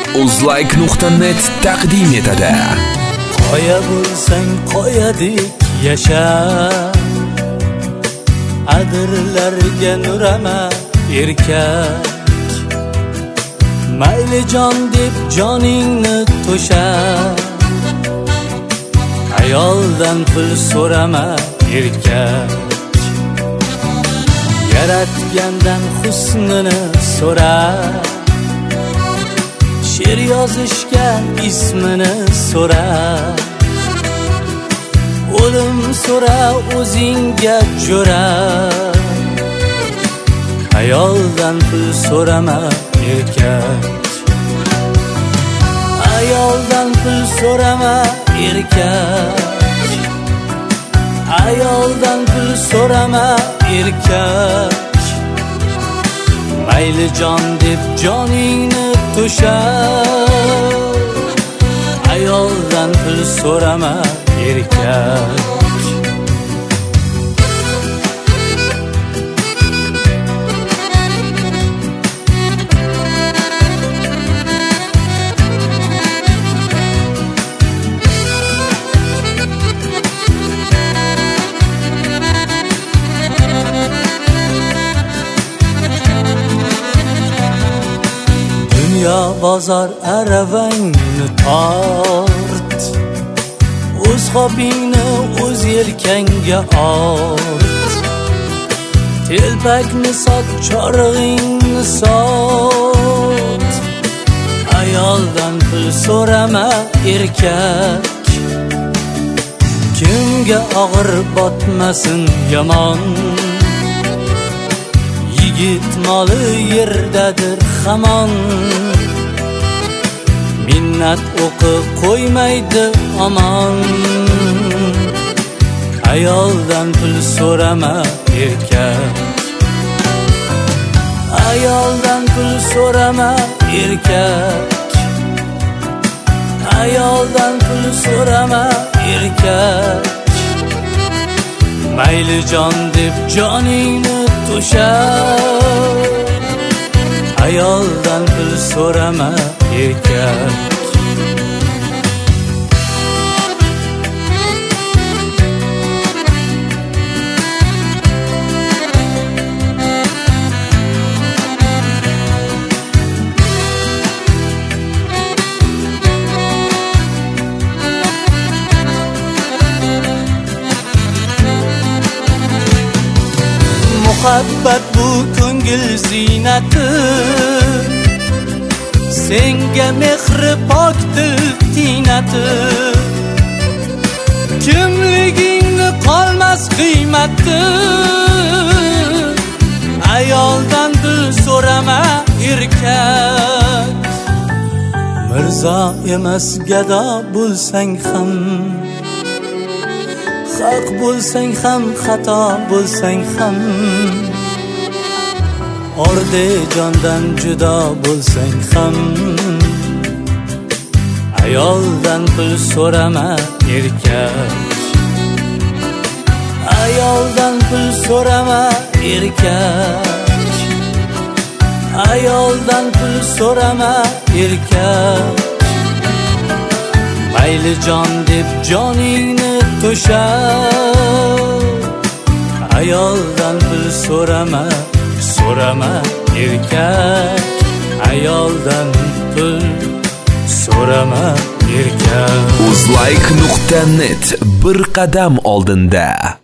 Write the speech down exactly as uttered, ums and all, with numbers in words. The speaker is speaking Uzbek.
uzlike nuqta net taqdim etadi. Qoya bo'lsang qoyadek yasha, adirlarga nurama erkak. Mayli jon deb joningni to'sha, ayoldan pul so'rama erkak. Yaratgandan husnini so'ra, she'r yozishga ismini so'ra. O'lim so'ra o'zingga jo'ra, ayoldan pul so'rama erkak. Ayoldan pul so'rama erkak. Ayoldan pul so'rama erkak. Mayli jon deb joningni to'sha, ayoldan pul so'rama erkak. Dünya bozor aravangni tort, o'z hobingni o'z yelkangga ort. Telpakni sot, chorig'ingni sot, ayoldan pul so'rama erkak. Kimga og'ir botmasin yomon, yigit moli yerdadir hamon. Minnat o'qi qo'ymaydi omon, ayoldan pul so'rama erkak. Ayoldan pul so'rama erkak. Ayoldan pul so'rama erkak. Mayli jon deb joningni to'sha, ayoldan pul so'rama erkak. Muhabbat bu ko'ngil ziynati, senga mehri pokdir tiynati. Kimligingni qolmas qiymati, ayoldan pul so'rama erkak. Mirzo emas gado bo'lsang ham, haq bo'lsang ham xato bo'lsang ham, orde jondan judo bo'lsang ham, ayoldan pul so'rama erkak. Ayoldan pul so'rama erkak. Ayoldan pul so'rama erkak. Mayli jon deb joningni to'sha, ayoldan pul so'rama so'rama erkak. Ayoldan pul so'rama erkak. uzlike nuqta net bir qadam oldinda.